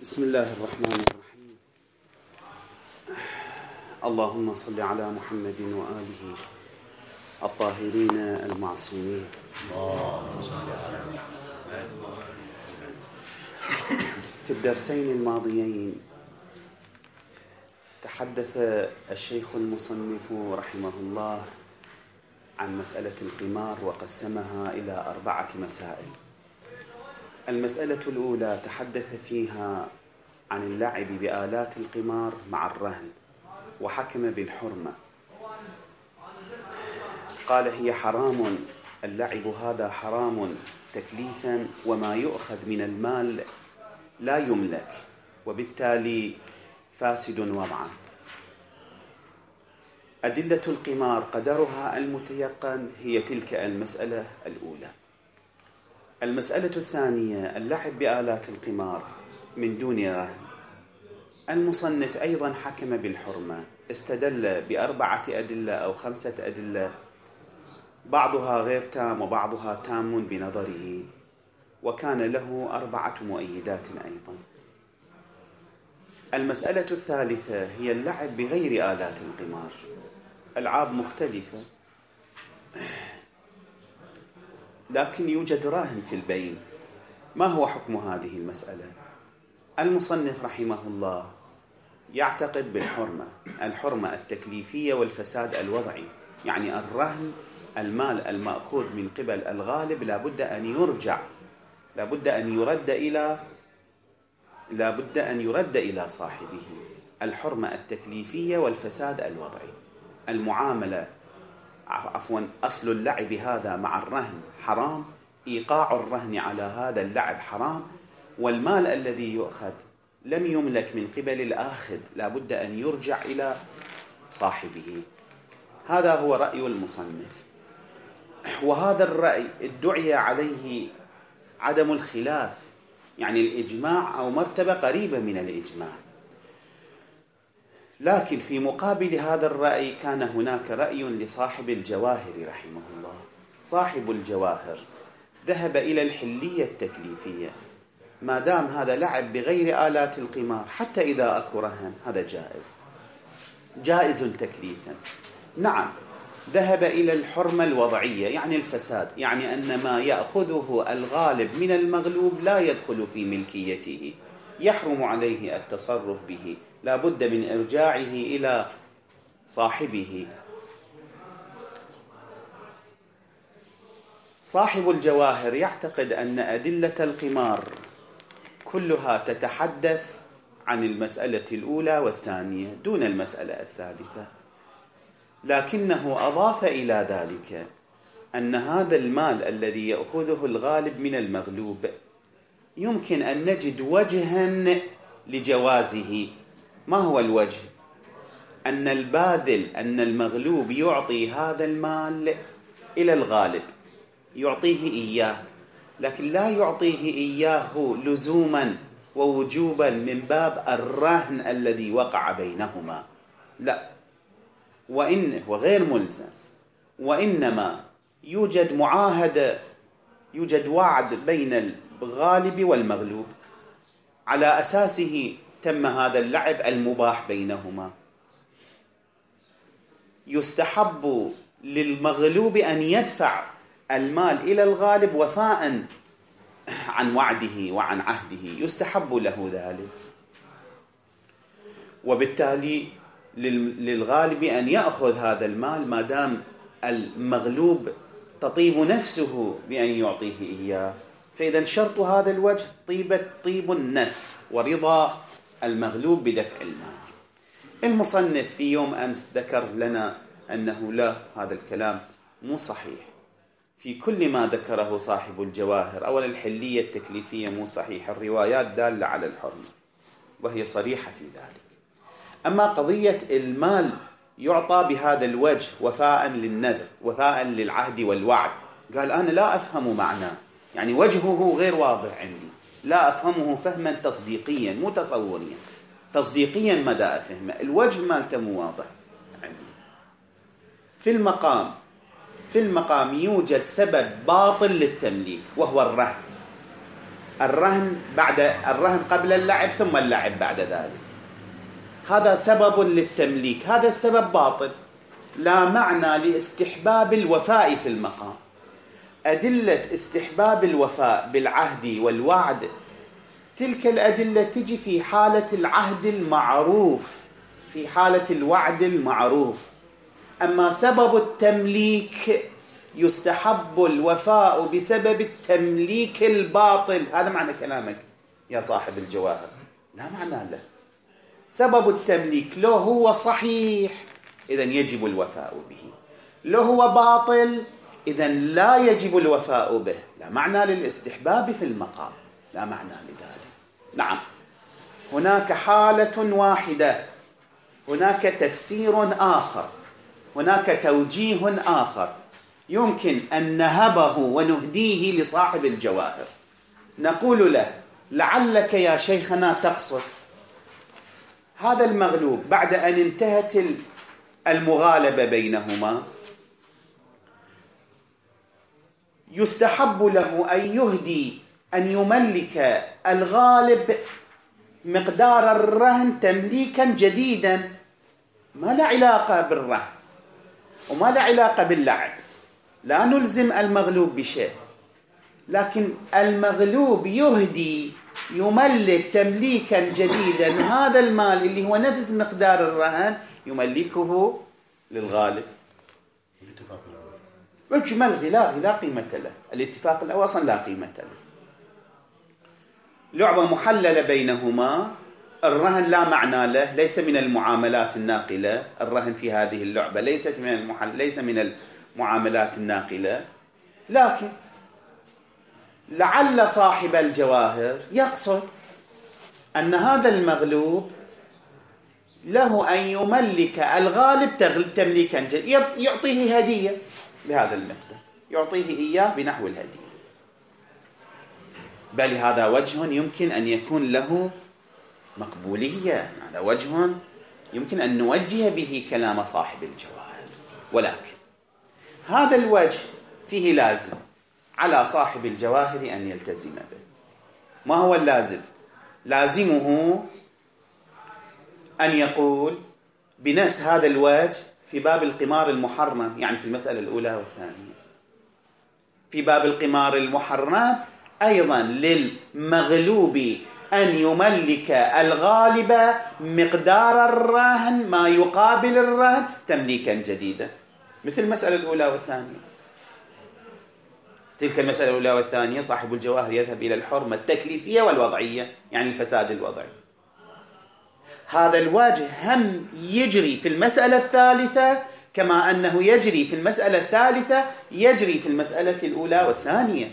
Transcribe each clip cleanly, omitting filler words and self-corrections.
بسم الله الرحمن الرحيم. اللهم صل على محمد وآله الطاهرين المعصومين. اللهم صل على محمد وآله. في الدرسين الماضيين تحدث الشيخ المصنف رحمه الله عن مسألة القمار وقسمها إلى 4 مسائل. المسألة الأولى تحدث فيها عن اللعب بآلات القمار مع الرهن وحكم بالحرمة. قال هي حرام، اللعب هذا حرام تكليفا، وما يؤخذ من المال لا يملك وبالتالي فاسد وضعا. أدلة القمار قدرها المتيقن هي تلك المسألة الأولى. المسألة الثانية اللعب بآلات القمار من دون رهن. المصنف أيضا حكم بالحرمة، استدل ب4 أدلة أو 5 أدلة، بعضها غير تام وبعضها تام بنظره، وكان له 4 مؤيدات أيضا. المسألة الثالثة هي اللعب بغير آلات القمار، ألعاب مختلفة لكن يوجد رهن في البين. ما هو حكم هذه المسألة؟ المصنف رحمه الله يعتقد بالحرمة، الحرمة التكليفية والفساد الوضعي. يعني الرهن المال المأخوذ من قبل الغالب لابد أن يرجع، لابد أن يرد إلى صاحبه. الحرمة التكليفية والفساد الوضعي. المعاملة أصل اللعب هذا مع الرهن حرام، إيقاع الرهن على هذا اللعب حرام، والمال الذي يؤخذ لم يملك من قبل الآخذ، لابد أن يرجع إلى صاحبه. هذا هو رأي المصنف، وهذا الرأي ادعي عليه عدم الخلاف، يعني الإجماع أو مرتبة قريبة من الإجماع. لكن في مقابل هذا الرأي كان هناك رأي لصاحب الجواهر رحمه الله. صاحب الجواهر ذهب إلى الحلية التكليفية، ما دام هذا لعب بغير آلات القمار حتى إذا أكو رهن هذا جائز تكليفا. نعم، ذهب إلى الحرمة الوضعية، يعني الفساد، يعني أن ما يأخذه الغالب من المغلوب لا يدخل في ملكيته، يحرم عليه التصرف به، لا بد من إرجاعه إلى صاحبه. صاحب الجواهر يعتقد أن أدلة القمار كلها تتحدث عن المسألة الأولى والثانية دون المسألة الثالثة، لكنه أضاف إلى ذلك أن هذا المال الذي يأخذه الغالب من المغلوب يمكن أن نجد وجها لجوازه. ما هو الوجه؟ أن الباذل، أن المغلوب يعطي هذا المال إلى الغالب، يعطيه إياه، لكن لا يعطيه إياه لزوما ووجوبا من باب الرهن الذي وقع بينهما، لا، وغير ملزم، وإنما يوجد معاهدة، يوجد وعد بين الغالب والمغلوب، على أساسه تم هذا اللعب المباح بينهما. يستحب للمغلوب أن يدفع المال إلى الغالب وفاء عن وعده وعن عهده، يستحب له ذلك، وبالتالي للغالب أن يأخذ هذا المال ما دام المغلوب تطيب نفسه بأن يعطيه إياه. فإذا شرط هذا الوجه طيب النفس ورضا المغلوب بدفع المال. المصنف في يوم أمس ذكر لنا أنه لا، هذا الكلام مو صحيح في كل ما ذكره صاحب الجواهر. أولا الحلية التكليفية مو صحيح، الروايات دالة على الحرمة وهي صريحة في ذلك. أما قضية المال يعطى بهذا الوجه وفاء للنذر، وفاء للعهد والوعد، قال أنا لا أفهم معناه، يعني وجهه غير واضح عندي، لا أفهمه فهما تصديقيا مو تصوريا، تصديقيا مدى أفهمه، الوجه مالته مو واضح عندي. في المقام يوجد سبب باطل للتمليك وهو الرهن. الرهن قبل اللعب ثم اللعب بعد ذلك. هذا سبب للتمليك، هذا السبب باطل، لا معنى لاستحباب الوفاء في المقام. أدلة استحباب الوفاء بالعهد والوعد تلك الأدلة تجي في حالة العهد المعروف، في حالة الوعد المعروف. أما سبب التمليك يستحب الوفاء بسبب التمليك الباطل، هذا معنى كلامك يا صاحب الجواهر، لا معنى له. سبب التمليك لو هو صحيح إذن يجب الوفاء به، لو هو باطل إذن لا يجب الوفاء به، لا معنى للاستحباب في المقام، لا معنى لذلك. نعم، هناك حالة واحدة، هناك تفسير آخر، هناك توجيه آخر يمكن أن نهبه ونهديه لصاحب الجواهر. نقول له: لعلك يا شيخنا تقصد هذا المغلوب بعد أن انتهت المغالبة بينهما يستحب له أن يهدي، أن يملك الغالب مقدار الرهن تمليكا جديدا، ما له علاقة بالرهن وما له علاقة باللعب، لا نلزم المغلوب بشيء، لكن المغلوب يهدي يملك تمليكا جديدا هذا المال اللي هو نفس مقدار الرهن يملكه للغالب. وجمل لا قيمة له، الاتفاق الأول أصلا لا قيمة له. لعبة محللة بينهما، الرهن لا معنى له، ليس من المعاملات الناقلة، الرهن في هذه اللعبة ليس من المعاملات الناقلة، لكن لعل صاحب الجواهر يقصد أن هذا المغلوب له أن يملك الغالب تمليكا جديدا، يعطيه هدية بهذا المقدار، يعطيه إياه بنحو الهدية. بل هذا وجه يمكن أن يكون له مقبولية، هذا وجه يمكن أن نوجه به كلام صاحب الجواهر، ولكن هذا الوجه فيه لازم على صاحب الجواهر أن يلتزم به. ما هو اللازم؟ لازمه أن يقول بنفس هذا الوجه في باب القمار المحرم، يعني في المسألة الأولى والثانية. في باب القمار المحرم أيضا للمغلوب أن يملك الغالب مقدار الرهن ما يقابل الرهن تمليكا جديدا، مثل المسألة الأولى والثانية. تلك المسألة الأولى والثانية صاحب الجواهر يذهب إلى الحرمة التكليفية والوضعية، يعني الفساد الوضعي. هذا الوجه هم يجري في المسألة الثالثة كما أنه يجري في المسألة الثالثة يجري في المسألة الأولى والثانية.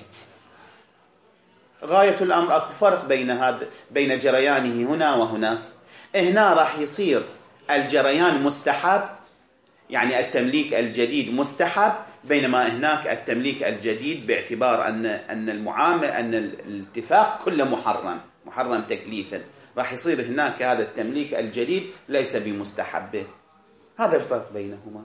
غاية الأمر أكو فرق بين جريانه هنا وهناك. هنا راح يصير الجريان مستحب، يعني التمليك الجديد مستحب، بينما هناك التمليك الجديد باعتبار أن الاتفاق كله محرم تكليفا، راح يصير هناك هذا التمليك الجديد ليس بمستحب. هذا الفرق بينهما.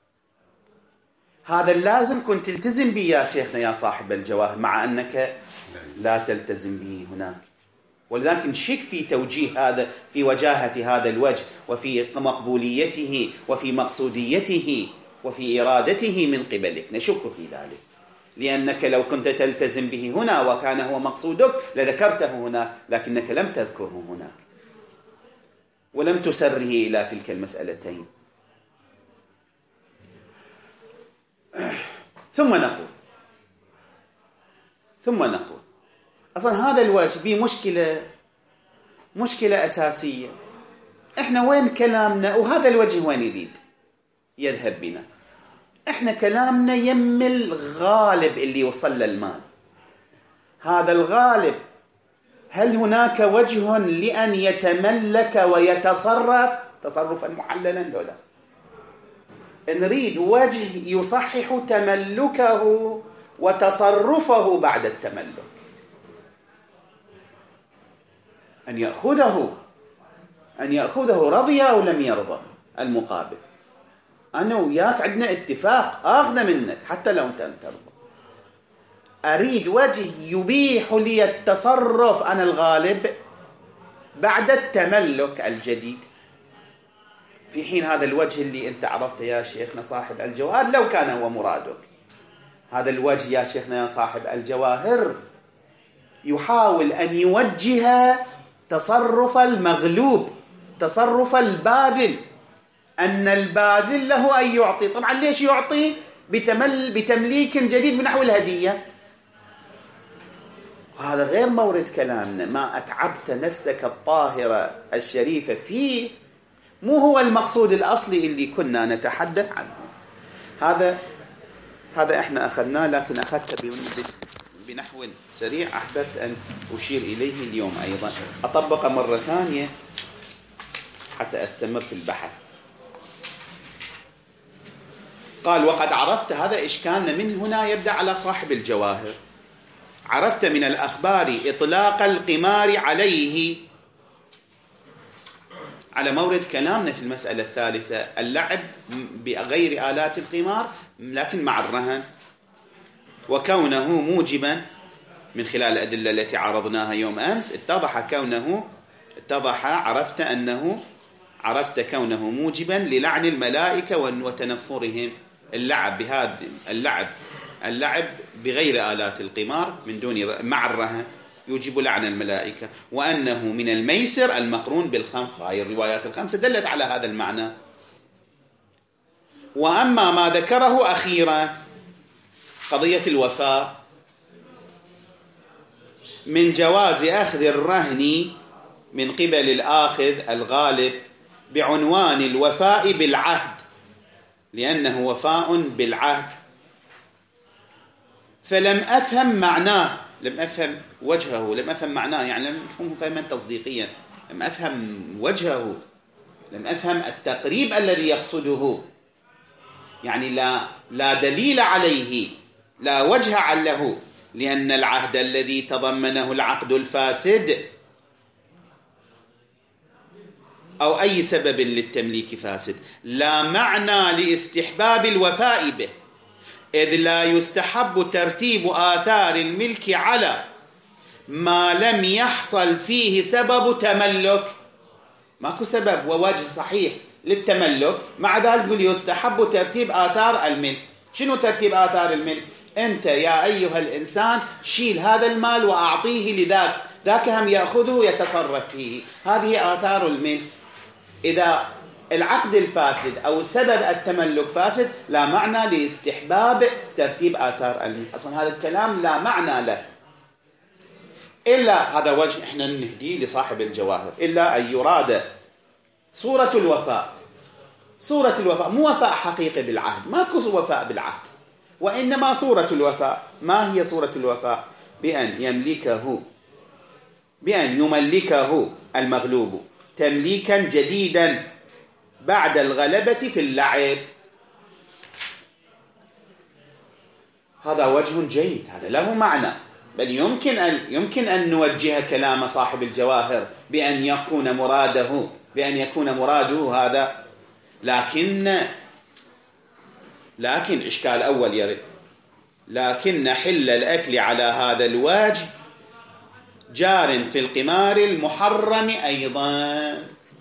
هذا اللازم كنت تلتزم به يا شيخنا يا صاحب الجواهر، مع أنك لا تلتزم به هناك. ولذلك نشك في توجيه هذا، في وجاهة هذا الوجه، وفي مقبوليته، وفي مقصوديته، وفي إرادته من قبلك، نشك في ذلك، لأنك لو كنت تلتزم به هنا وكان هو مقصودك لذكرته هناك، لكنك لم تذكره هناك ولم تسره إلى تلك المسألتين. ثم نقول أصلا هذا الوجه به مشكلة أساسية. إحنا وين كلامنا وهذا الوجه وين يريد يذهب بنا؟ إحنا كلامنا يم الغالب اللي يوصل للمال. هذا الغالب هل هناك وجه لأن يتملك ويتصرف تصرفا محللا؟ لا. نريد وجه يصحح تملكه وتصرفه بعد التملك، أن يأخذه رضي أو لم يرضى المقابل. أنا وياك عندنا اتفاق، آخذ منك حتى لو أنت لم ترضى. أريد وجه يبيح لي التصرف أنا الغالب بعد التملك الجديد، في حين هذا الوجه اللي أنت عرفته يا شيخنا صاحب الجواهر لو كان هو مرادك، هذا الوجه يا شيخنا يا صاحب الجواهر يحاول أن يوجه تصرف المغلوب، تصرف الباذل، أن الباذل له أن يعطي. طبعا ليش يعطي؟ بتمليك جديد من نحو الهدية. وهذا غير مورد كلامنا. ما أتعبت نفسك الطاهرة الشريفة فيه مو هو المقصود الأصلي اللي كنا نتحدث عنه. هذا احنا أخذناه، لكن أخذته بنحو سريع أحببت أن أشير إليه اليوم أيضا، أطبقه مرة ثانية حتى أستمر في البحث. قال: وقد عرفت، هذا إشكالنا من هنا يبدأ على صاحب الجواهر. عرفت من الأخبار إطلاق القمار عليه، على مورد كلامنا في المسألة الثالثة، اللعب بغير آلات القمار لكن مع الرهن، وكونه موجبا من خلال الأدلة التي عرضناها يوم أمس عرفت كونه موجبا للعن الملائكة وتنفرهم. اللعب بغير آلات القمار من دون مع الرهن يوجب لعن الملائكة، وأنه من الميسر المقرون بالخمر. هاي الروايات الخمسة دلت على هذا المعنى. وأما ما ذكره أخيرا قضية الوفاء من جواز أخذ الرهن من قبل الآخذ الغالب بعنوان الوفاء بالعهد، لأنه وفاء بالعهد، فلم أفهم معناه، لم أفهم وجهه، لم أفهم معناه، يعني لم أفهمه فهما تصديقيا، لم أفهم وجهه، لم أفهم التقريب الذي يقصده، يعني لا دليل عليه، لا وجه له، لأن العهد الذي تضمنه العقد الفاسد أو أي سبب للتمليك فاسد لا معنى لاستحباب الوفاء به، إذ لا يستحب ترتيب آثار الملك على ما لم يحصل فيه سبب تملك. ماكو سبب ووجه صحيح للتملك، مع ذلك يقول يستحب ترتيب آثار الملك. شنو ترتيب آثار الملك؟ أنت يا أيها الإنسان شيل هذا المال وأعطيه لذاك، ذاك هم يأخذه ويتصرف فيه، هذه آثار الملك. إذا العقد الفاسد أو سبب التملك فاسد لا معنى لاستحباب ترتيب آثار الملك، أصلا هذا الكلام لا معنى له، إلا هذا وجه إحنا نهديه لصاحب الجواهر، إلا أن يراد صورة الوفاء. صورة الوفاء مو وفاء حقيقي بالعهد، ماكو وفاء بالعهد، وإنما صورة الوفاء. ما هي صورة الوفاء؟ بأن يملكه المغلوب تمليكا جديدا بعد الغلبة في اللعب. هذا وجه جيد، هذا له معنى، بل يمكن أن نوجه كلام صاحب الجواهر بأن يكون مراده هذا، لكن إشكال أول يرد، لكن حل الأكل على هذا الوجه جار في القمار المحرم أيضا.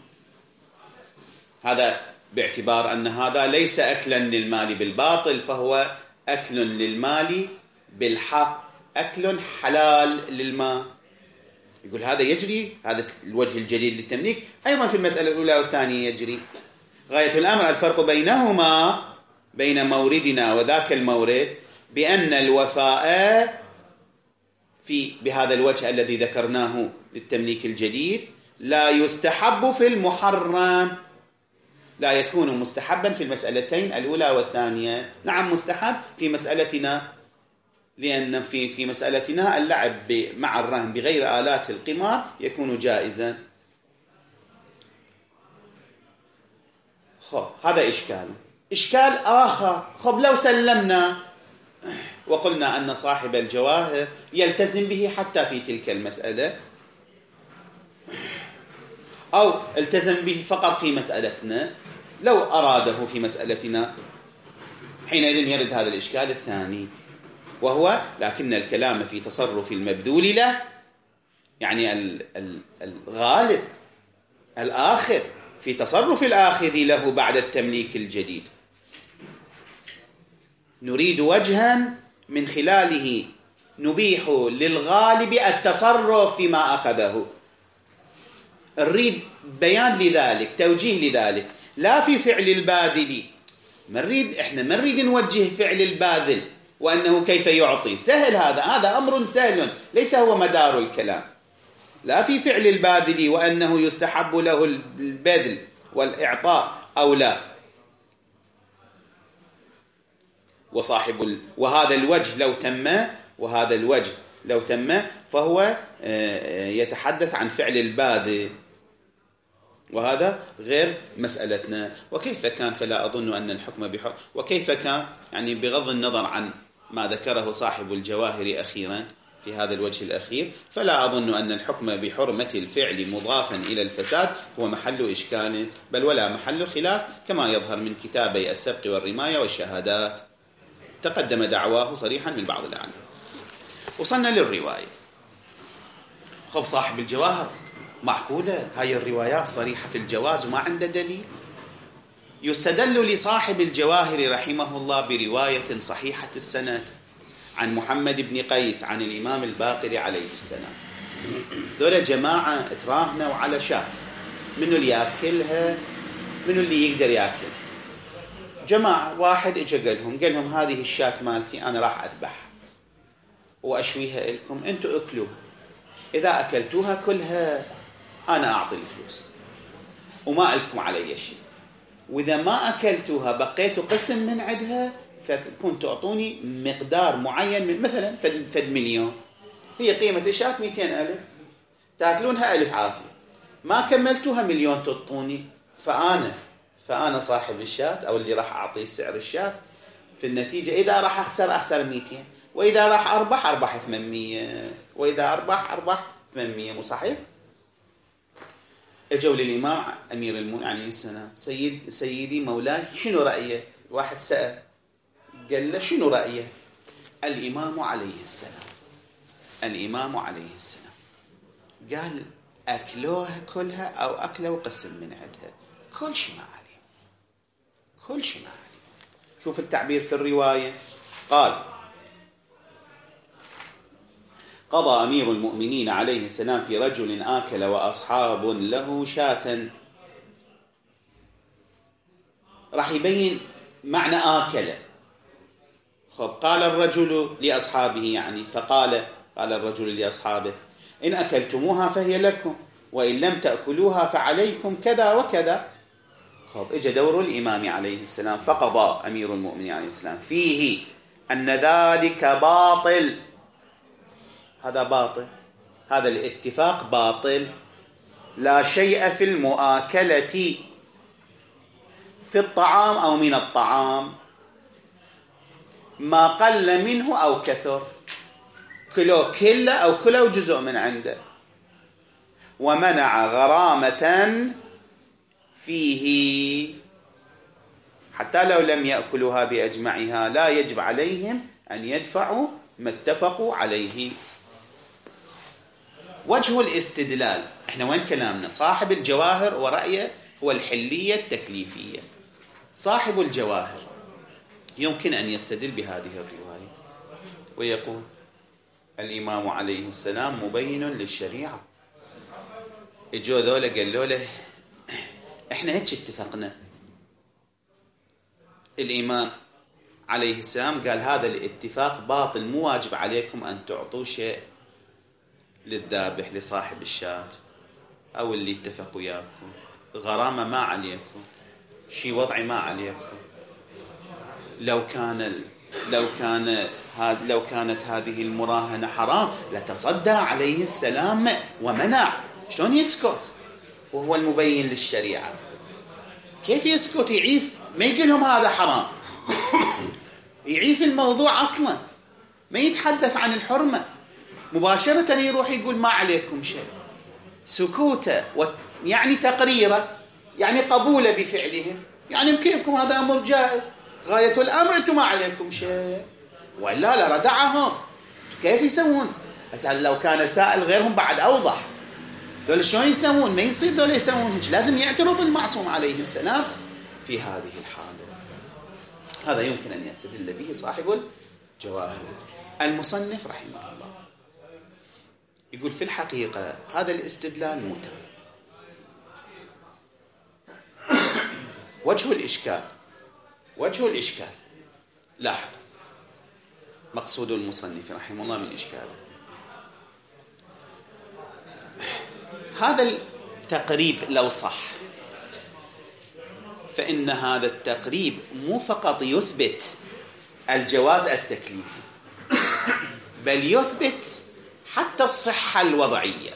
هذا باعتبار أن هذا ليس أكلا للمال بالباطل، فهو أكل للمال بالحق، أكل حلال للمال. يقول هذا يجري، هذا الوجه الجديد للتمليك أيضا في المسألة الأولى والثانية يجري. غاية الأمر الفرق بينهما، بين موردنا وذاك المورد، بأن الوفاء بهذا الوجه الذي ذكرناه للتمليك الجديد لا يستحب في المحرم، لا يكون مستحبا في المسألتين الأولى والثانية. نعم مستحب في مسألتنا، لأن في مسألتنا اللعب مع الرهن بغير آلات القمار يكون جائزا. هذا إشكال آخر. لو سلمنا وقلنا أن صاحب الجواهر يلتزم به حتى في تلك المسألة، أو التزم به فقط في مسألتنا، لو أراده في مسألتنا حينئذ يرد هذا الإشكال الثاني. وهو لكن الكلام في تصرف المبذول له، يعني الغالب الآخذ في تصرف الآخذ له بعد التمليك الجديد. نريد وجها من خلاله نبيح للغالب التصرف فيما أخذه. نريد بيان لذلك، توجيه لذلك، لا في فعل الباذل. احنا ما نريد نوجه فعل الباذل وأنه كيف يعطي، سهل، هذا أمر سهل ليس هو مدار الكلام. لا في فعل الباذل وأنه يستحب له البذل والإعطاء أو لا. وهذا الوجه لو تم فهو يتحدث عن فعل الباذل، وهذا غير مسألتنا. وكيف كان فلا أظن أن الحكم بحكم، وكيف كان يعني بغض النظر عن ما ذكره صاحب الجواهر أخيرا في هذا الوجه الأخير، فلا أظن أن الحكم بحرمة الفعل مضافا إلى الفساد هو محل إشكال، بل ولا محل خلاف، كما يظهر من كتابي السبق والرماية والشهادات، تقدم دعواه صريحا من بعض الأعلام. وصلنا للرواية. خب صاحب الجواهر معقولة هاي الروايات صريحة في الجواز وما عنده دليل؟ يستدل لصاحب الجواهر رحمه الله برواية صحيحة السند عن محمد بن قيس عن الإمام الباقر عليه السلام. دول جماعة تراهنوا على شات، منو اللي يأكلها، منو اللي يقدر يأكل. جماعة، واحد اجا قال لهم هذه الشات مالتي أنا راح أذبحها وأشويها لكم، أنتوا أكلوها، إذا أكلتوها كلها أنا أعطي الفلوس وما لكم علي شيء، وإذا ما أكلتوها بقيتوا قسم من عندها فتكون تعطوني مقدار معين من مثلا فد مليون، هي قيمة الشاة 200,000، تاكلونها 1000 عافية، ما كملتوها مليون تعطوني، فأنا صاحب الشاة أو اللي راح أعطيه سعر الشاة، في النتيجة إذا راح أخسر 200، وإذا راح أربح 800، وإذا أربح 800، مو صحيح؟ اجوا للإمام أمير المؤمنين عليه السلام، سيدي مولاي شنو رأيك؟ واحد سأل قال له شنو رأيك؟ الإمام عليه السلام قال أكلوها كلها أو أكلوا قسم من عندها، كل شيء ما عليه. شوف التعبير في الرواية، قال قضى أمير المؤمنين عليه السلام في رجل آكل وأصحاب له شاة. راح يبين معنى آكل. قال الرجل لأصحابه، يعني قال الرجل لأصحابه إن أكلتموها فهي لكم، وإن لم تأكلوها فعليكم كذا وكذا. إجا دور الإمام عليه السلام فقضى أمير المؤمنين عليه السلام فيه أن ذلك باطل. هذا باطل، هذا الاتفاق باطل. لا شيء في المؤاكلة في الطعام أو من الطعام ما قل منه أو كثر، كله كله أو كله جزء من عنده، ومنع غرامة فيه حتى لو لم يأكلها بأجمعها لا يجب عليهم أن يدفعوا ما اتفقوا عليه. وجه الاستدلال، احنا وين كلامنا؟ صاحب الجواهر ورأيه هو الحلية التكليفية. صاحب الجواهر يمكن أن يستدل بهذه الرواية ويقول الإمام عليه السلام مبين للشريعة. اجوا ذولا قالوا له احنا هيك اتفقنا. الإمام عليه السلام قال هذا الاتفاق باطل، مو واجب عليكم أن تعطوا شيء للذابح لصاحب الشاة أو اللي اتفقوا وياكم، غرامة ما عليكم، شيء وضعي ما عليكم. لو كانت هذه المراهنة حرام لتصدى عليه السلام ومنع. شلون يسكت وهو المبين للشريعة؟ كيف يسكت؟ يعيف، ما يقول لهم هذا حرام، يعيف الموضوع أصلا، ما يتحدث عن الحرمة، مباشرة يروح يقول ما عليكم شيء. سكوته يعني تقريره، يعني قبوله بفعلهم، يعني بكيفكم، هذا أمر جائز، غاية الأمر أنتم ما عليكم شيء، وإلا لردعهم. كيف يسوون؟ هسه لو كان سائل غيرهم بعد أوضح. دول شلون يسوون؟ ما يصير دول يسوون هيك. لازم يعترض المعصوم عليه السلام في هذه الحالة. هذا يمكن أن يستدل به صاحب الجواهر. المصنف رحمه الله يقول في الحقيقة هذا الاستدلال مو تام. وجه الإشكال لاحظ مقصود المصنف رحمه الله من إشكاله. هذا التقريب لو صح فإن هذا التقريب مو فقط يثبت الجواز التكليفي، بل يثبت حتى الصحة الوضعية.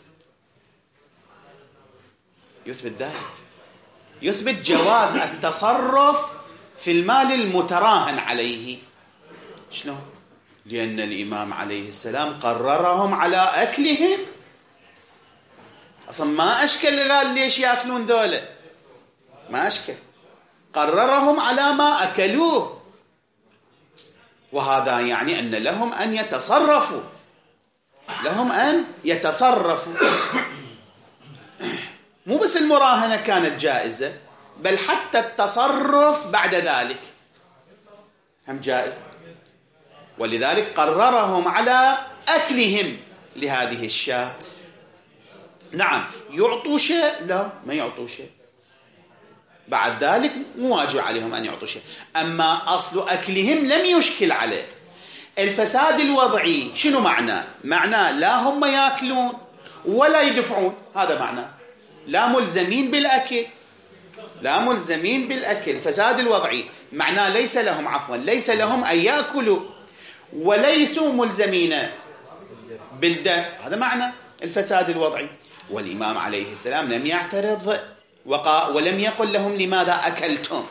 يثبت ذلك، يثبت جواز التصرف في المال المتراهن عليه. شلون؟ لأن الإمام عليه السلام قررهم على أكلهم. أصلا ما أشكل قال ليش يأكلون ذولا، ما أشكل، قررهم على ما أكلوه، وهذا يعني أن لهم أن يتصرفوا، لهم أن يتصرفوا. مو بس المراهنة كانت جائزة، بل حتى التصرف بعد ذلك هم جائز. ولذلك قررهم على أكلهم لهذه الشاة. نعم يعطوا شيء؟ لا، ما يعطوا شيء. بعد ذلك مو واجب عليهم أن يعطوا شيء. أما أصل أكلهم لم يشكل عليه. الفساد الوضعي شنو معناه؟ معناه لا هم يأكلون ولا يدفعون، هذا معناه لا ملزمين بالأكل، لا ملزمين بالأكل. الفساد الوضعي معناه ليس لهم أن يأكلوا وليسوا ملزمين بالدفع، هذا معنى الفساد الوضعي. والإمام عليه السلام لم يعترض ولم يقل لهم لماذا أكلتم،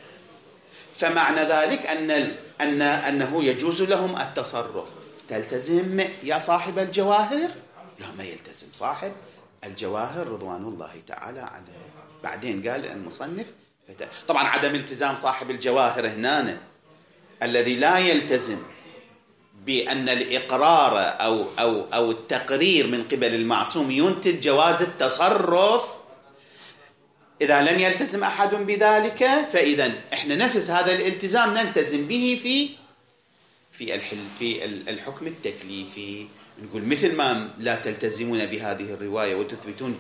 فمعنى ذلك أنه يجوز لهم التصرف. تلتزم يا صاحب الجواهر؟ لا، ما يلتزم صاحب الجواهر رضوان الله تعالى عليه. بعدين قال المصنف طبعا عدم التزام صاحب الجواهر هنا الذي لا يلتزم بأن الإقرار أو التقرير من قبل المعصوم ينتج جواز التصرف. إذا لم يلتزم أحد بذلك فإذا إحنا نفس هذا الالتزام نلتزم به في الحكم التكليفي. نقول مثل ما لا تلتزمون بهذه الرواية وتثبتون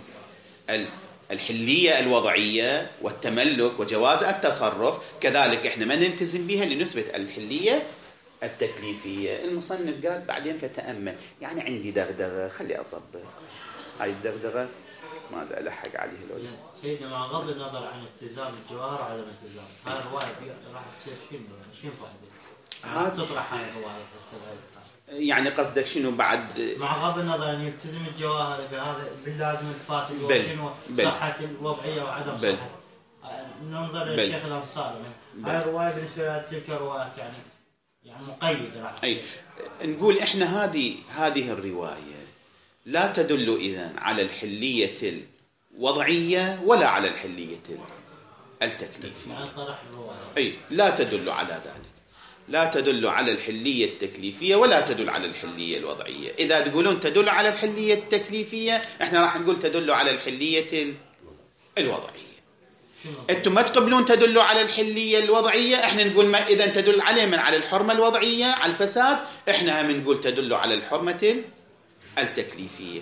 الحلية الوضعية والتملك وجواز التصرف، كذلك إحنا ما نلتزم بها لنثبت الحلية التكليفية. المصنف قال بعدين فتأمل، يعني عندي دغدغة خلي أطبق هاي الدغدغة ما أدري ألحق عليه الوجه. سيدنا مع غض النظر عن التزام الجواهر وعدم التزام، هاي الرواية راح تصير شنو فائدة؟ تطرح هاي الرواية يعني قصدك شنو بعد؟ مع غض النظر أن يلتزم الجواهر بهذا باللازم الفاسد وشنو صحة الوضعية وعدم صحة. ننظر للشيخ الأنصاري، هاي الرواية بالنسبة لتلك الروايات يعني مقيدة راح تصير. نقول إحنا هذه الرواية لا تدل إذن على الحلية الوضعية ولا على الحلية التكليفية. يعني طرح الرواية لا تدل على ذلك، لا تدل على الحلية التكليفية ولا تدل على الحلية الوضعية. إذا تقولون تدل على الحلية التكليفية إحنا راح نقول تدل على الحلية الوضعية. أنتم ما تقبلون تدل على الحلية الوضعية، إحنا نقول ما إذا تدل عليه من على الحرمة الوضعية على الفساد، إحنا هم نقول تدل على الحرمة التكليفية،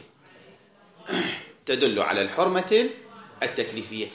تدل على الحرمة التكليفية.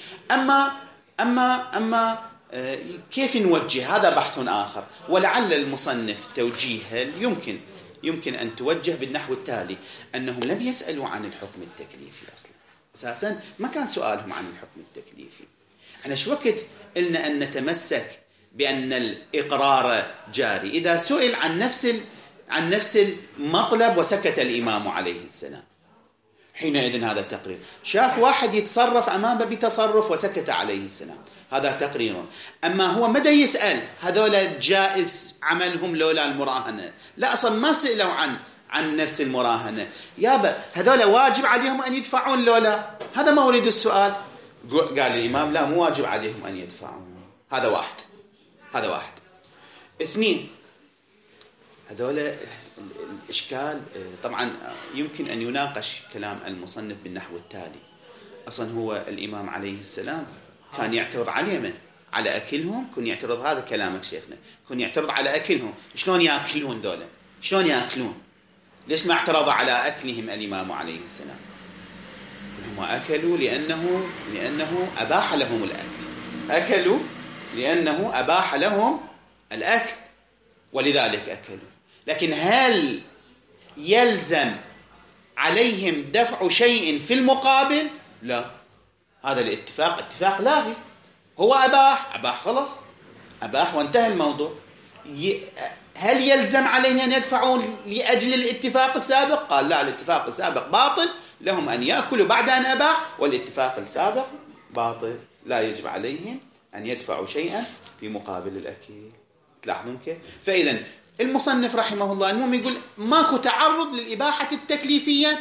أما كيف نوجه هذا بحث آخر، ولعل المصنف توجيها يمكن أن توجه بالنحو التالي: أنهم لم يسألوا عن الحكم التكليفي أصلا، أساسا ما كان سؤالهم عن الحكم التكليفي. احنا شو وقت قلنا أن نتمسك بأن الإقرار جاري إذا سئل عن نفس المطلب وسكت الإمام عليه السلام؟ حينئذ هذا تقرير. شاف واحد يتصرف أمامه بتصرف وسكت عليه السلام، هذا تقرير. أما هو مدى يسأل هذول جائز عملهم لولا المراهنة؟ لا، أصلا ما سئلوا عن نفس المراهنة. يابا هذول واجب عليهم أن يدفعون لولا؟ هذا ما أريد السؤال. قال الإمام لا، مو واجب عليهم أن يدفعون. هذا واحد. اثنين، هذول الإشكال. طبعا يمكن أن يناقش كلام المصنف بالنحو التالي. أصلا هو الإمام عليه السلام كان يعترض على اليمن على أكلهم، كن يعترض، هذا كلامك شيخنا، كن يعترض على أكلهم. شلون يأكلون دولة؟ شلون يأكلون؟ ليش ما اعترض على أكلهم الإمام عليه السلام؟ هم أكلوا لأنه أباح لهم الأكل، أكلوا لأنه أباح لهم الأكل ولذلك أكلوا. لكن هل يلزم عليهم دفع شيء في المقابل؟ لا، هذا الاتفاق اتفاق لاغي. هو أباح خلص، أباح وانتهى الموضوع. هل يلزم عليهم أن يدفعوا لأجل الاتفاق السابق؟ قال لا، الاتفاق السابق باطل، لهم أن يأكلوا بعد أن أباح، والاتفاق السابق باطل، لا يجب عليهم أن يدفعوا شيئا في مقابل الأكل. تلاحظون كيف؟ فإذا المصنف رحمه الله المهم يقول ماكو تعرض للإباحة التكليفية.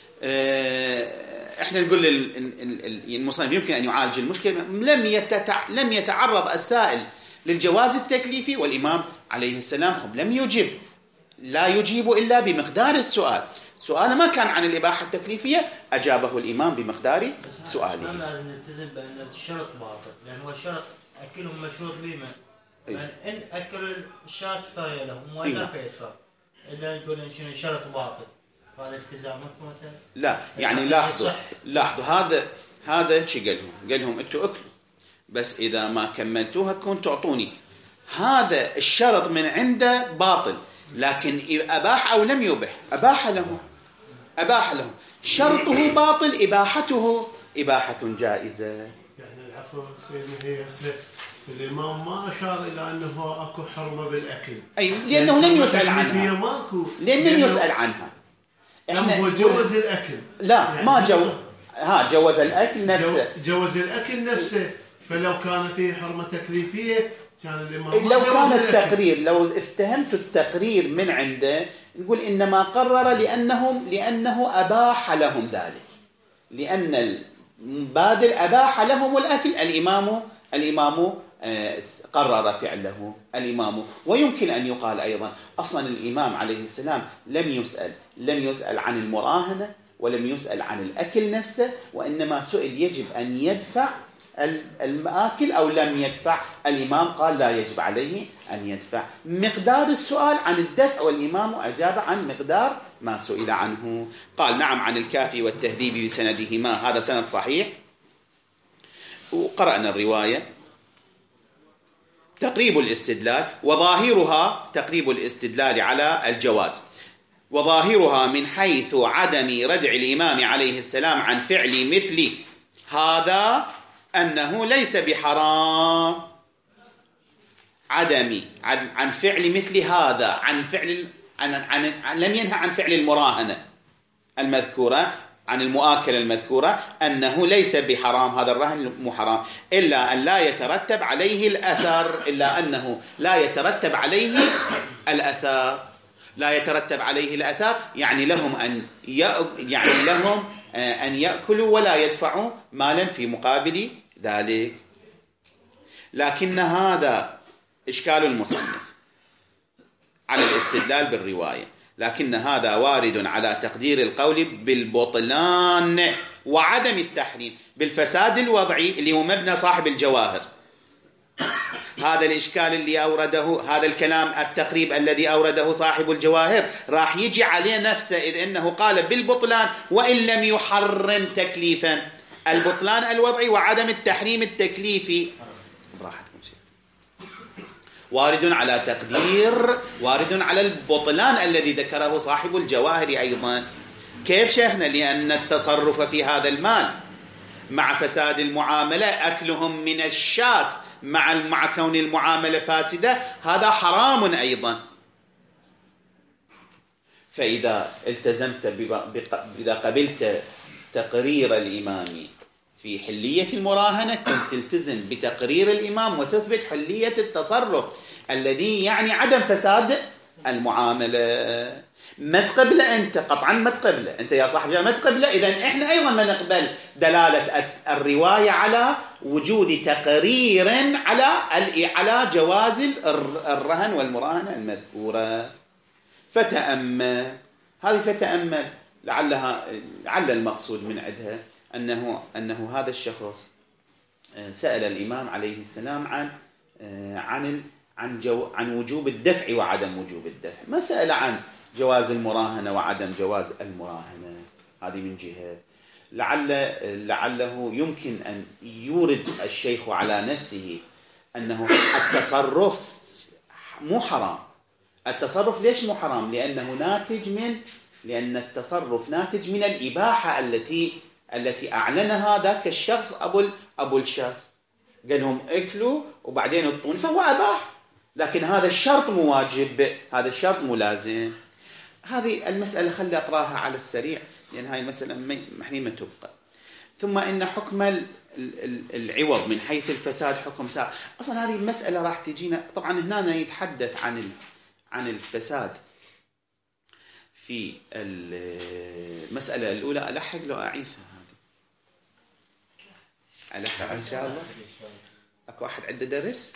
احنا نقول المصنف يمكن أن يعالج المشكلة. لم يتعرض السائل للجواز التكليفي، والإمام عليه السلام لم يجب، لا يجيب إلا بمقدار السؤال. سؤاله ما كان عن الإباحة التكليفية، أجابه الإمام بمقدار سؤاله. لازم نلتزم بأن الشرط باطل، لأن هو الشرط أكلهم مشروط بما يعني إن أكلوا الشاة فهي لهم وإلا فيدفع. إلا نقول إن شنو الشرط باطل، هذا التزامكم مثلا؟ لا، يعني لاحظوا هذا شي قال لهم أنتوا أكلوا، بس إذا ما كملتوها كون تعطوني. هذا الشرط من عنده باطل، لكن أباح أو لم يبح، أباح له شرطه باطل، إباحته إباحة جائزة. يعني العفو سيدي، هي الإمام ما أشار إلى أنه أكو حرمة بالأكل، أي لأنه لم يسأل عنها، لأنه يسأل عنها. هو جوز الأكل، لا يعني ما جوز الأكل نفسه، جوز الأكل نفسه. فلو كان فيه حرمة تكليفية كان الإمام لو كان التقرير، لو افتهمت التقرير من عنده نقول إنما قرر لأنه أباح لهم ذلك، لأن البادل أباح لهم الأكل، الإمام قرر فعله الإمام. ويمكن أن يقال أيضا أصلا الإمام عليه السلام لم يسأل عن المراهنة ولم يسأل عن الأكل نفسه، وإنما سئل يجب أن يدفع المآكل أو لم يدفع. الإمام قال لا يجب عليه أن يدفع. مقدار السؤال عن الدفع، والإمام أجاب عن مقدار ما سئل عنه. قال نعم عن الكافي والتهذيب بسندهما، هذا سند صحيح. وقرأنا الرواية. تقريب الاستدلال، وظاهرها تقريب الاستدلال على الجواز، وظاهرها من حيث عدم ردع الإمام عليه السلام عن فعل مثل هذا أنه ليس بحرام. عن فعل مثل هذا، لم ينهى عن فعل المراهنة المذكورة، عن المؤاكلة المذكورة، أنه ليس بحرام، هذا الرهن مو حرام، إلا أن لا يترتب عليه الأثر، إلا أنه لا يترتب عليه الأثر. لا يترتب عليه الأثر يعني لهم أن يأكلوا ولا يدفعوا مالا في مقابل ذلك. لكن هذا إشكال المصنف على الاستدلال بالرواية، لكن هذا وارد على تقدير القول بالبطلان وعدم التحريم بالفساد الوضعي اللي هو مبنى صاحب الجواهر. هذا الإشكال اللي أورده، هذا الكلام التقريب الذي أورده صاحب الجواهر راح يجي عليه نفسه، إذ أنه قال بالبطلان وإن لم يحرم تكليفا. البطلان الوضعي وعدم التحريم التكليفي براحتكم شيء وارد على تقدير، وارد على البطلان الذي ذكره صاحب الجواهر أيضا. كيف شيخنا؟ لأن التصرف في هذا المال مع فساد المعاملة، أكلهم من الشاة مع كون المعاملة فاسدة، هذا حرام أيضا. فإذا التزمت إذا قبلت تقرير الإمام في حلية المراهنة، كنت تلتزم بتقرير الإمام وتثبت حلية التصرف الذي يعني عدم فساد المعاملة. ما تقبله أنت، قطعا ما تقبله أنت يا صاحبي، ما تقبله، إذن إحنا أيضا ما نقبل دلالة الرواية على وجود تقرير على جواز الرهن والمراهنة المذكورة. فتأمل. هذه فتأمل لعل المقصود من عندها أنه هذا الشخص سأل الإمام عليه السلام عن وجوب الدفع وعدم وجوب الدفع، ما سأل عن جواز المراهنة وعدم جواز المراهنة. هذه من جهة. لعله يمكن أن يورد الشيخ على نفسه أنه التصرف مو حرام. التصرف ليش مو حرام؟ لأن التصرف ناتج من الإباحة التي أعلنها ذاك الشخص أبو الشاة، قال لهم اكلوا وبعدين اطون، فهو أباح، لكن هذا الشرط مو واجب، هذا الشرط مو لازم. هذه المسألة خلي أقراها على السريع لأن هاي المسألة محرمة تبقى. ثم إن حكم العوض من حيث الفساد حكم سائغ. أصلا هذه المسألة راح تجينا طبعا هنا يتحدث عن الفساد في المسألة الأولى. ألحق لو أعيفها هذه، ألحق إن شاء الله. أكو أحد عنده درس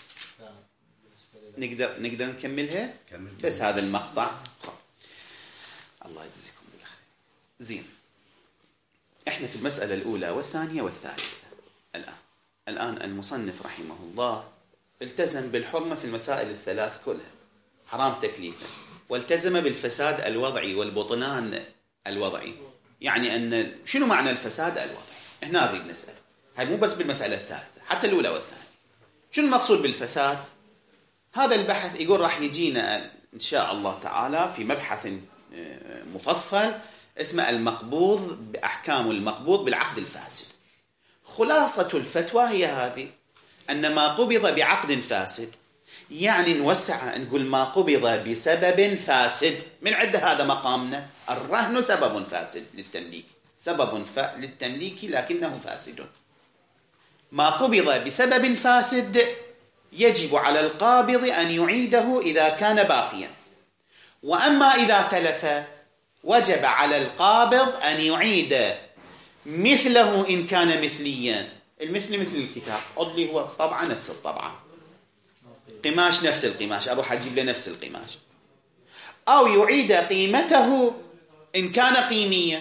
نقدر نكملها بس هذا المقطع. الله يجزيكم بالخير. زين، احنا في المسألة الأولى والثانية والثالثة. الآن المصنف رحمه الله التزم بالحرمة في المسائل الثلاث كلها، حرام تكليفا، والتزم بالفساد الوضعي والبطلان الوضعي. يعني أن شنو معنى الفساد الوضعي؟ هنا نريد نسأل، هاي مو بس بالمسألة الثالثة، حتى الأولى والثانية. شنو المقصود بالفساد؟ هذا البحث يقول راح يجينا إن شاء الله تعالى في مبحث مفصل اسمه المقبوض بأحكام المقبوض بالعقد الفاسد. خلاصة الفتوى هي هذه، أن ما قبض بعقد فاسد، يعني نوسع نقول ما قبض بسبب فاسد. من عدة هذا مقامنا، الرهن سبب فاسد للتمليك، سبب للتمليك لكنه فاسد. ما قبض بسبب فاسد يجب على القابض أن يعيده إذا كان باقيا، وأما إذا تلف وجب على القابض أن يعيد مثله إن كان مثليا. المثل مثل الكتاب، اللي هو طبعة نفس الطبعة، قماش نفس القماش، أروح أجيب له نفس القماش، أو يعيد قيمته إن كان قيميا.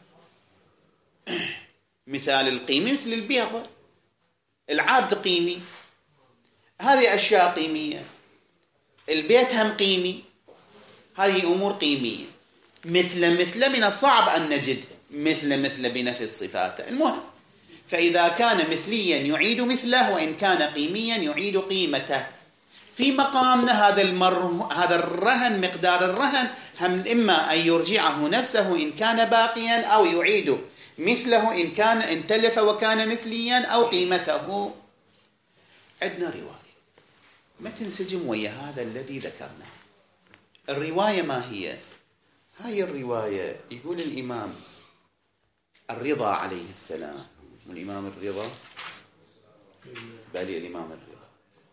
مثال القيمي مثل البيضة، العابد قيمي، هذه أشياء قيمية. البيت هم قيمي، هذه أمور قيمية. مثل من الصعب أن نجد مثل بنفي الصفات. المهم، فإذا كان مثليا يعيد مثله، وإن كان قيميا يعيد قيمته. في مقامنا هذا الرهن، مقدار الرهن هم إما أن يرجعه نفسه إن كان باقيا، أو يعيد مثله إن كان انتلف وكان مثليا، أو قيمته. عندنا رواية ما تنسجم ويا هذا الذي ذكرناه. الرواية ما هي؟ هاي الرواية يقول الإمام الرضا عليه السلام، والإمام الرضا بالي الإمام الرضا،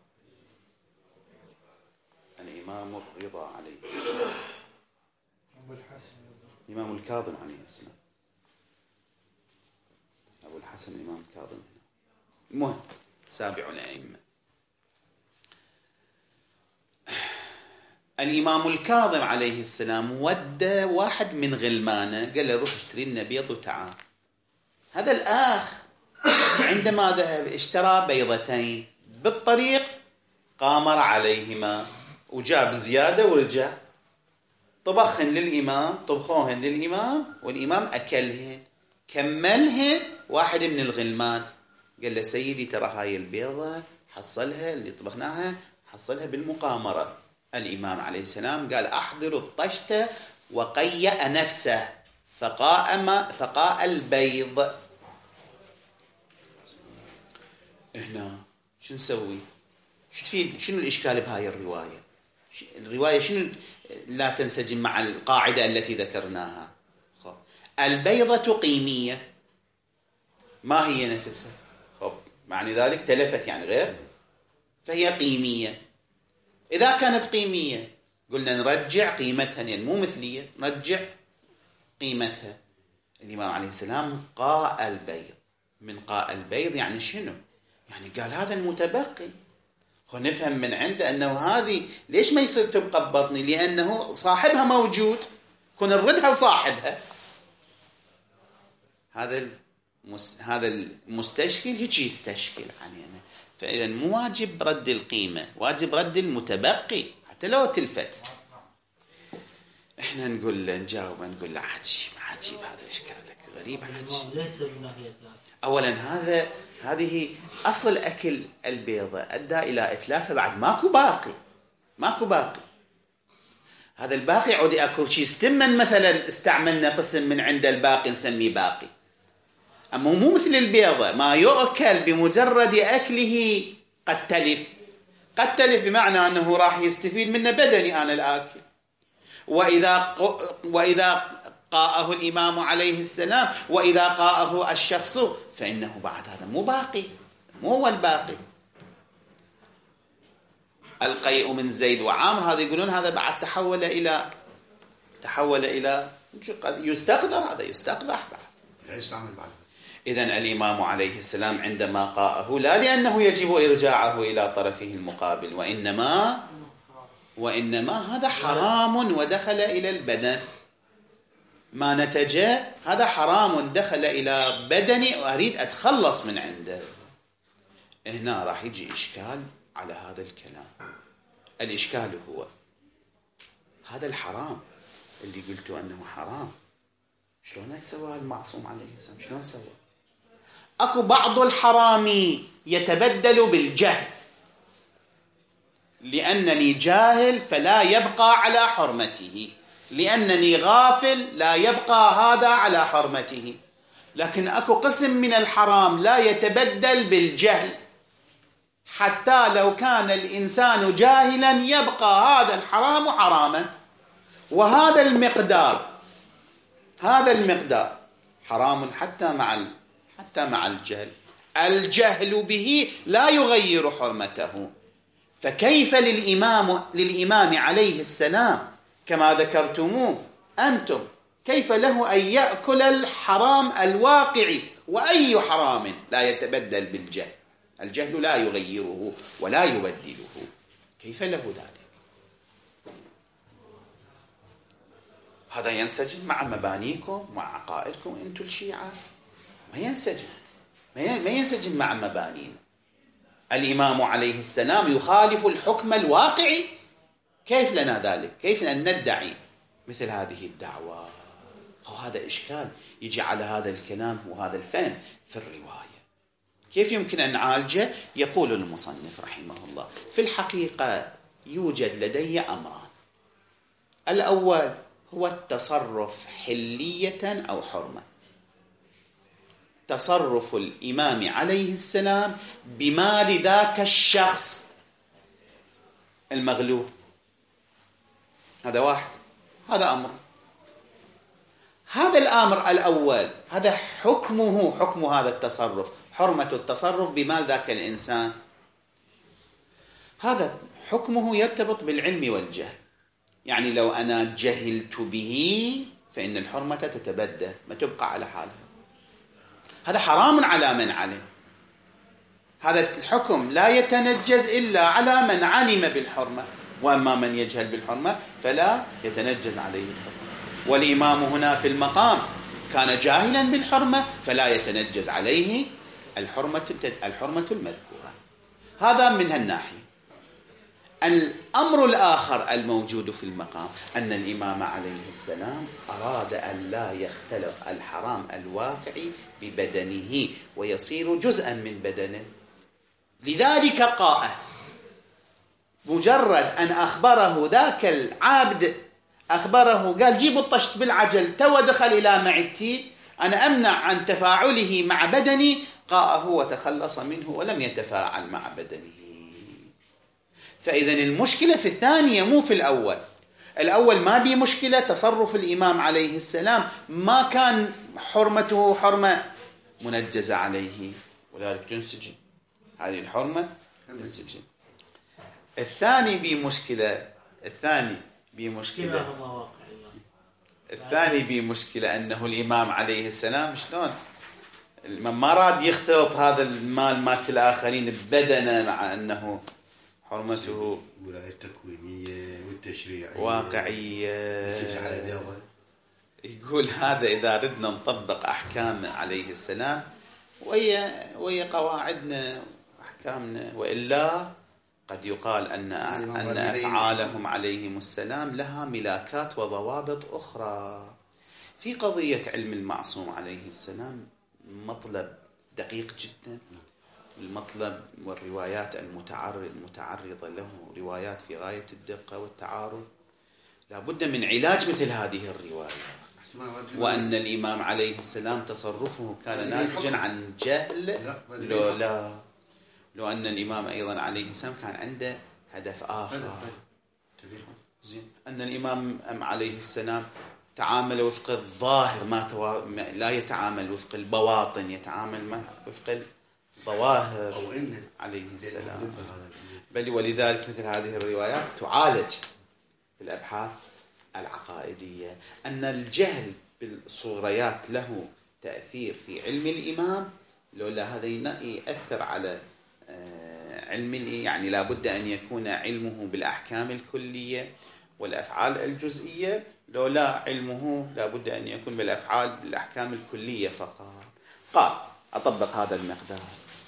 الإمام الرضا عليه السلام، الإمام الكاظم عليه السلام، أبو الحسن الإمام الكاظم. المهم سابع الأئمة. الإمام الكاظم عليه السلام ودى واحد من غلمانه، قال له روح اشتري لنا بيض وتعال. هذا الأخ عندما ذهب اشترى بيضتين، بالطريق قامر عليهما وجاب زيادة ورجع، طبخهن للإمام والإمام أكلهن، كملهن. واحد من الغلمان قال له سيدي ترى هاي البيضة حصلها اللي طبخناها حصلها بالمقامرة. الإمام عليه السلام قال أحضر الطشت وقيأ نفسه فقاء البيض. هنا شو نسوي؟ شو تفيد؟ شنو الإشكال بهاي الرواية؟ الرواية شنو لا تنسجم مع القاعدة التي ذكرناها؟ البيضة قيمية، ما هي نفسها؟ معنى ذلك تلفت يعني غير، فهي قيمية. إذا كانت قيمية قلنا نرجع قيمتها، يعني مو مثلية، نرجع قيمتها. الإمام عليه السلام قاء البيض. من قاء البيض يعني شنو؟ يعني قال هذا المتبقي نفهم من عنده أنه هذه ليش ما يصير تبقى ببطني؟ لأنه صاحبها موجود، كن نردها لصاحبها. هذا المستشكل هيك يستشكل علينا. فإذا مو واجب رد القيمة، واجب رد المتبقي حتى لو تلفت. احنا نجاوب نقول له عجيب هذا إشكالك غريب عجيب. أولا هذه أصل أكل البيضة أدى إلى إتلافها، بعد ماكو باقي. هذا الباقي عود أكو شيء استمن، مثلا استعملنا قسم من عند الباقي نسميه باقي. أما مو مثل البيضة ما يؤكل بمجرد أكله قد تلف بمعنى أنه راح يستفيد منه بدني أنا الآكل. وإذا قاءه الإمام عليه السلام وإذا قاءه الشخص فإنه بعد هذا مو هو الباقي. القيء من زيد وعامر هذا يقولون هذا بعد تحول إلى يستقدر، هذا يستقبح بعد لا يستعمل بعد. إذن الإمام عليه السلام عندما قاءه لا لأنه يجب إرجاعه إلى طرفه المقابل، وإنما هذا حرام ودخل إلى البدن، ما نتج هذا حرام دخل إلى بدني وأريد أتخلص من عنده. هنا راح يجي إشكال على هذا الكلام. الإشكال هو هذا الحرام اللي قلتوا أنه حرام، شلون سواه المعصوم عليه السلام؟ شلون سواه؟ أكو بعض الحرام يتبدل بالجهل، لأنني جاهل فلا يبقى على حرمته، لأنني غافل لا يبقى هذا على حرمته. لكن أكو قسم من الحرام لا يتبدل بالجهل، حتى لو كان الإنسان جاهلا يبقى هذا الحرام حراما. وهذا المقدار حرام حتى مع الجهل به لا يغير حرمته. فكيف للإمام عليه السلام كما ذكرتموه أنتم، كيف له أن يأكل الحرام الواقعي؟ وأي حرام لا يتبدل بالجهل؟ الجهل لا يغيره ولا يبدله، كيف له ذلك؟ هذا ينسجم مع مبانيكم مع عقائدكم أنتم الشيعة؟ ما ينسجم مع مبانينا. الإمام عليه السلام يخالف الحكم الواقعي، كيف لنا ذلك؟ كيف لن ندعي مثل هذه الدعوة؟ هذا إشكال يجي على هذا الكلام وهذا الفهم في الرواية. كيف يمكن أن نعالجه؟ يقول المصنف رحمه الله: في الحقيقة يوجد لدي أمران. الأول هو التصرف حلية أو حرمة، تصرف الإمام عليه السلام بمال ذاك الشخص المغلوب، هذا واحد، هذا أمر. هذا الأمر الأول هذا حكم هذا التصرف، حرمة التصرف بمال ذاك الإنسان، هذا حكمه يرتبط بالعلم والجهل. يعني لو أنا جهلت به فإن الحرمة تتبدل، ما تبقى على حالها. هذا حرام على من علم. هذا الحكم لا يتنجز إلا على من علم بالحرمة، وأما من يجهل بالحرمة فلا يتنجز عليه الحرمة. والإمام هنا في المقام كان جاهلا بالحرمة فلا يتنجز عليه الحرمة المذكورة. هذا من هالناحية. الأمر الآخر الموجود في المقام أن الإمام عليه السلام أراد أن لا يختلط الحرام الواقعي ببدنه ويصير جزءا من بدنه، لذلك قاءه. مجرد أن أخبره ذاك العابد، أخبره قال جيبوا الطشت بالعجل تو دخل إلى معدتي، أنا أمنع عن تفاعله مع بدني، قاءه وتخلص منه ولم يتفاعل مع بدنه. فإذا المشكلة في الثانية مو في الأول. الأول ما بي مشكلة، تصرف الإمام عليه السلام ما كان حرمته حرمة منجزة عليه، ولذلك تنسجن هذه الحرمة تنسجن. الثاني بمشكلة أنه الإمام عليه السلام شلون ما راد يختلط هذا المال مالت الآخرين ببدنه، مع أنه حرمته ولاية التكوينية والتشريعية واقعية. يقول هذا إذا ردنا نطبق أحكام عليه السلام وهي قواعدنا أحكامنا، وإلا قد يقال أن أفعالهم عليهم السلام لها ملاكات وضوابط أخرى. في قضية علم المعصوم عليه السلام مطلب دقيق جدا، المطلب والروايات المتعرضة له روايات في غاية الدقة والتعارض. لا بد من علاج مثل هذه الروايات، وأن الإمام عليه السلام تصرفه كان ناتجا عن جهل لو أن الإمام أيضا عليه السلام كان عنده هدف آخر. أن الإمام عليه السلام تعامل وفق الظاهر، لا يتعامل وفق البواطن، يتعامل وفق الظواهر عليه السلام. بل ولذلك مثل هذه الروايات تعالج في الأبحاث العقائدية. أن الجهل بالصغريات له تأثير في علم الإمام، لولا هذا يأثر على علم يعني لا بد أن يكون علمه بالأحكام الكلية والأفعال الجزئية، لولا علمه لا بد أن يكون بالأحكام الكلية فقط. قال أطبق هذا المقدار.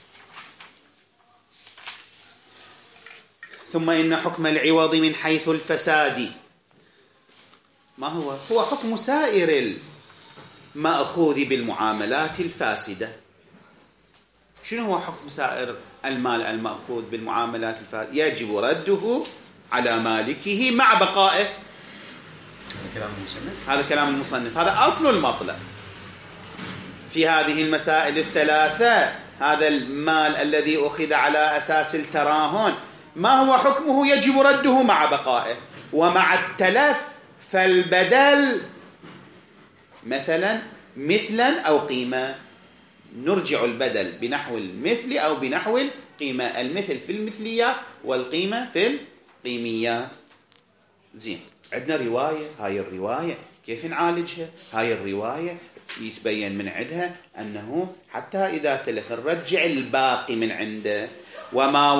ثم إن حكم العوض من حيث الفساد ما هو حكم سائر المأخوذ بالمعاملات الفاسدة. شنو هو حكم سائر المال المأخوذ بالمعاملات الفاسدة؟ يجب رده على مالكه مع بقائه. هذا كلام المصنف، هذا أصل المطلب في هذه المسائل الثلاثة. هذا المال الذي أخذ على أساس التراهن ما هو حكمه؟ يجب رده مع بقائه. ومع التلف فالبدل مثلا أو قيمة، نرجع البدل بنحو المثل أو بنحو القيمة، المثل في المثليات والقيمة في القيميات. زين، عندنا رواية، هاي الرواية كيف نعالجها؟ هاي الرواية يتبين من عندها أنه حتى إذا تلف نرجع الباقي من عنده. وما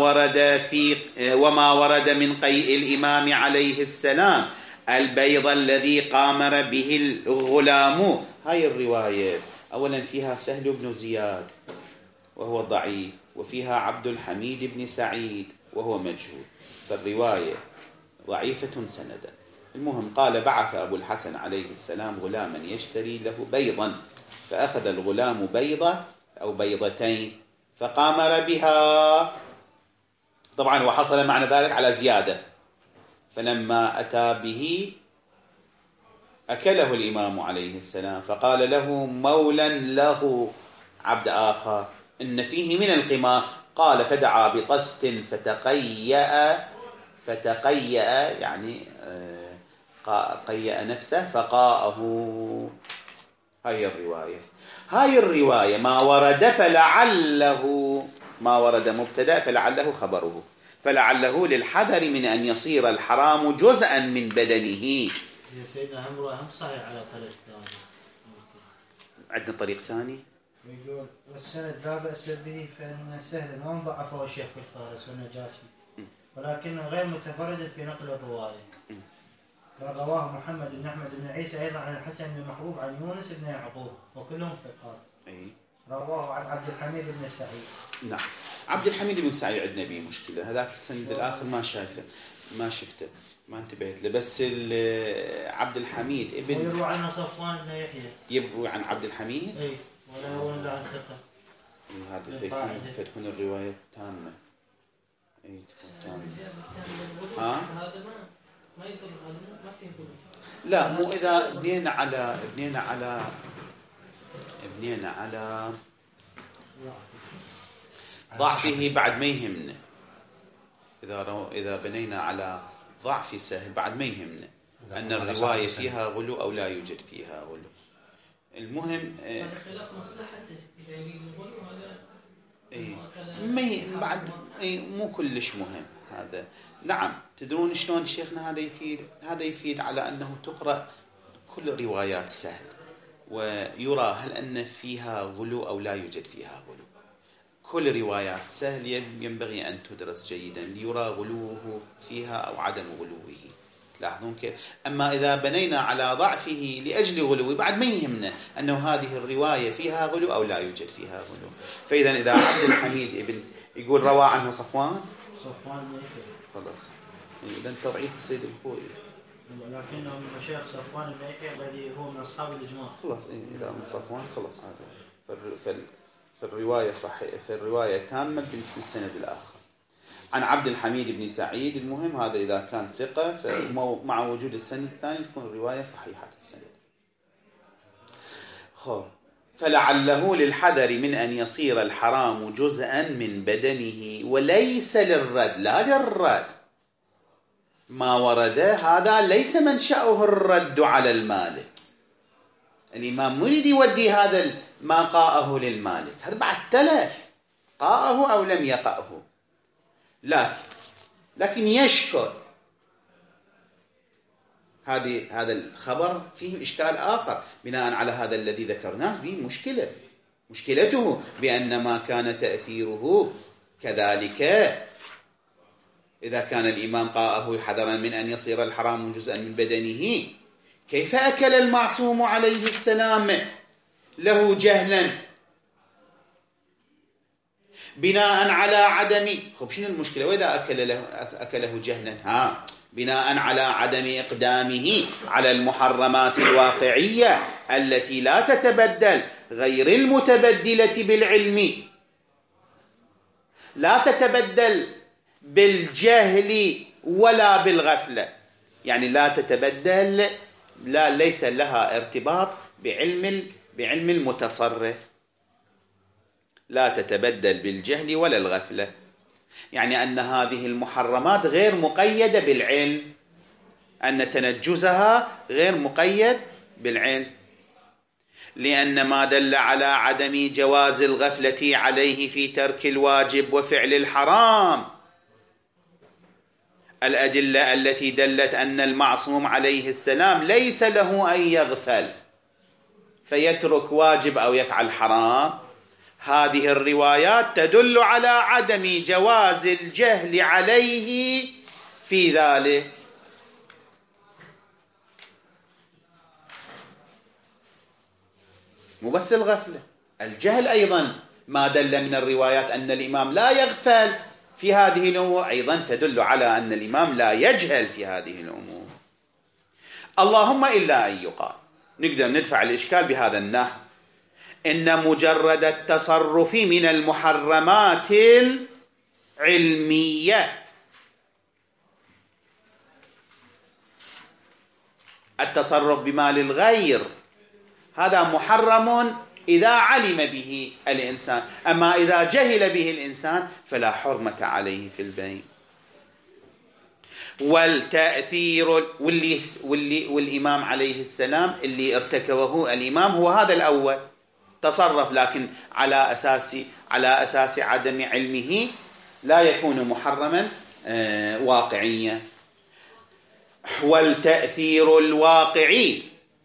ورد من قيء الإمام عليه السلام البيض الذي قامر به الغلام. هاي الرواية أولا فيها سهل بن زياد وهو ضعيف، وفيها عبد الحميد بن سعيد وهو مجهول، فالرواية ضعيفة سندا. المهم قال بعث أبو الحسن عليه السلام غلاما يشتري له بيضا، فأخذ الغلام بيضة أو بيضتين فقامر بها. طبعا وحصل معنى ذلك على زيادة، فلما أتى به أكله الإمام عليه السلام، فقال له مولا له عبد آخر إن فيه من القمار، قال فدعا بطست فتقيأ يعني قيأ نفسه فقاءه. هاي الرواية ما ورد مبتدأ فلعله خبره، فلعله للحذر من أن يصير الحرام جزءا من بدنه. سيدنا هم صحيح على طريق ثاني. عندنا طريق ثاني يقول والسند لا بأس به فإن سهل وان ضعفه الشيخ الفارس والنجاشي، ولكنه غير متفرد في نقل الرواية. بل رواه محمد بن أحمد بن عيسى أيضا عن الحسن بن محبوب عن يونس بن يعقوب وكلهم ثقات. رواه عن عبد الحميد بن سعيد. نعم، عبد الحميد بن سعيد عندنا به مشكلة، هذاك السند الآخر ما شفته ما انتبهت له، بس عبد الحميد ابن يروي عنه صفوان بن يحيى، يروي عن عبد الحميد ولا عن ثقة. هذا فتكون الرواية تامة. تكون تامة. هذا ما يضر، ما تنقل. لا، مو إذا بنينا على ضعفه بعد ما يهمنا. إذا بنينا على ضعف سهل بعد ما يهمنا أن الرواية فيها غلو أو لا يوجد فيها غلو. المهم هذا خلاف مصلحته، إذا يريد الغلو هذا مو كلش مهم هذا. نعم، تدرون شلون شيخنا هذا يفيد على أنه تقرأ كل روايات سهل ويرى هل أن فيها غلو أو لا يوجد فيها غلو. كل روايات سهل ينبغي أن تدرس جيدا ليرى غلوه فيها أو عدم غلوه. تلاحظون كيف؟ أما إذا بنينا على ضعفه لأجل غلوه بعد ما يهمنا أنه هذه الرواية فيها غلو أو لا يوجد فيها غلو. فإذا إذا عبد الحميد ابن يقول روى عنه صفوان خلاص، إذا تضعيف السيد الخوئي، لكنه من مشايخ صفوان الميكي الذي هو من أصحاب الإجماع. خلاص إذا من صفوان خلاص هذا فالرواية صحيح، فالرواية تامة بالسند الآخر. عن عبد الحميد بن سعيد، المهم هذا إذا كان ثقة فمع وجود السند الثاني تكون الرواية صحيحة السند. فلعله للحذر من أن يصير الحرام جزءا من بدنه وليس للرد، لا للرد ما ورد هذا ليس منشأه الرد على المالك. الإمام مريد يودي هذا ما قاءه للمالك، هذا بعد تلف قاءه أو لم يقأه، لكن يشكر هذا الخبر فيه إشكال آخر بناء على هذا الذي ذكرناه، به مشكلته بأن ما كان تأثيره كذلك إذا كان الإمام قاءه حذرا من أن يصير الحرام جزءا من بدنه، كيف أكل المعصوم عليه السلام له جهلا بناء على عدم شنو المشكلة؟ وإذا أكله جهلا بناء على عدم إقدامه على المحرمات الواقعية التي لا تتبدل، غير المتبدلة بالعلم، لا تتبدل بالجهل ولا بالغفلة، يعني لا تتبدل، ليس لها ارتباط بعلم المتصرف، لا تتبدل بالجهل ولا الغفلة، يعني أن هذه المحرمات غير مقيدة بالعلم، أن تنجزها غير مقيد بالعلم، لأن ما دل على عدم جواز الغفلة عليه في ترك الواجب وفعل الحرام الأدلة التي دلت أن المعصوم عليه السلام ليس له أن يغفل فيترك واجب أو يفعل حرام، هذه الروايات تدل على عدم جواز الجهل عليه في ذلك. مو بس الغفلة، الجهل أيضا ما دل من الروايات أن الإمام لا يغفل في هذه الأمور أيضا تدل على أن الإمام لا يجهل في هذه الأمور. اللهم إلا أن يقال، نقدر ندفع الإشكال بهذا النحو: إن مجرد التصرف من المحرمات العلمية، التصرف بمال الغير هذا محرم إذا علم به الإنسان، أما إذا جهل به الإنسان فلا حرمة عليه في البيع. والتأثير والإمام عليه السلام اللي ارتكبه الإمام هو هذا الأول، تصرف لكن على أساس عدم علمه لا يكون محرما واقعيا. والتأثير الواقعي،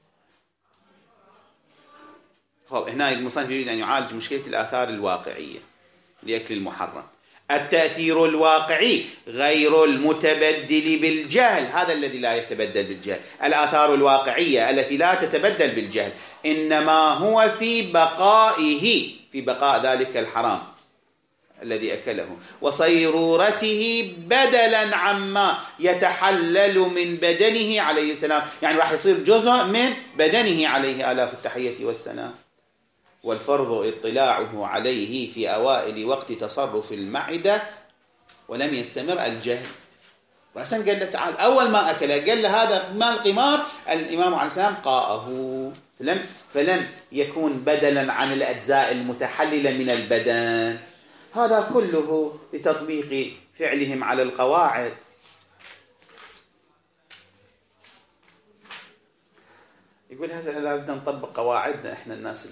هنا المصنف يريد أن يعالج مشكلة الآثار الواقعية لأكل المحرم. التأثير الواقعي غير المتبدل بالجهل، هذا الذي لا يتبدل بالجهل، الآثار الواقعية التي لا تتبدل بالجهل إنما هو في بقاء ذلك الحرام الذي أكله وصيرورته بدلا عما يتحلل من بدنه عليه السلام، يعني راح يصير جزء من بدنه عليه آلاف التحية والسلام. والفرض اطلاعه عليه في أوائل وقت تصرف المعدة ولم يستمر الجهل. وحسن قال له تعال، أول ما أكله قال له هذا مال قمار، الإمام عليه السلام قاءه فلم يكون بدلا عن الأجزاء المتحللة من البدن. هذا كله لتطبيق فعلهم على القواعد. يقول هذا لابد نطبق قواعدنا احنا الناس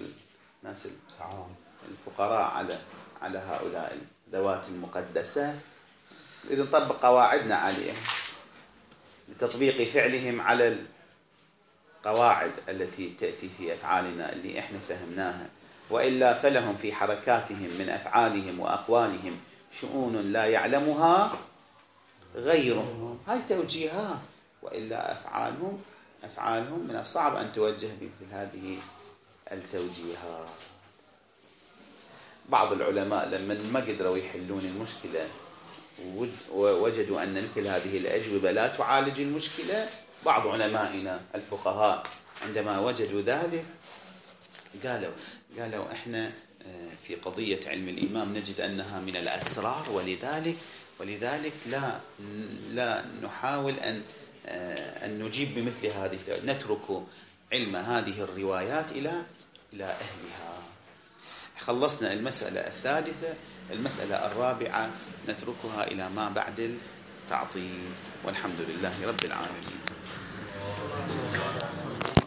الفقراء على هؤلاء الذوات المقدسة، إذا نطبق قواعدنا عليهم لتطبيق فعلهم على القواعد التي تأتي في أفعالنا اللي احنا فهمناها، وإلا فلهم في حركاتهم من أفعالهم وأقوالهم شؤون لا يعلمها غيرهم. هاي توجيهات. وإلا أفعالهم من الصعب أن توجه بمثل هذه التوجيهات. بعض العلماء لما ما قدروا يحلون المشكلة ووجدوا أن مثل هذه الأجوبة لا تعالج المشكلة، بعض علمائنا الفقهاء عندما وجدوا ذلك قالوا إحنا في قضية علم الإيمان نجد أنها من الأسرار، ولذلك لا نحاول أن نجيب بمثل هذه، نترك علم هذه الروايات إلى أهلها. خلصنا المسألة الثالثة. المسألة الرابعة نتركها إلى ما بعد التعطيل، والحمد لله رب العالمين.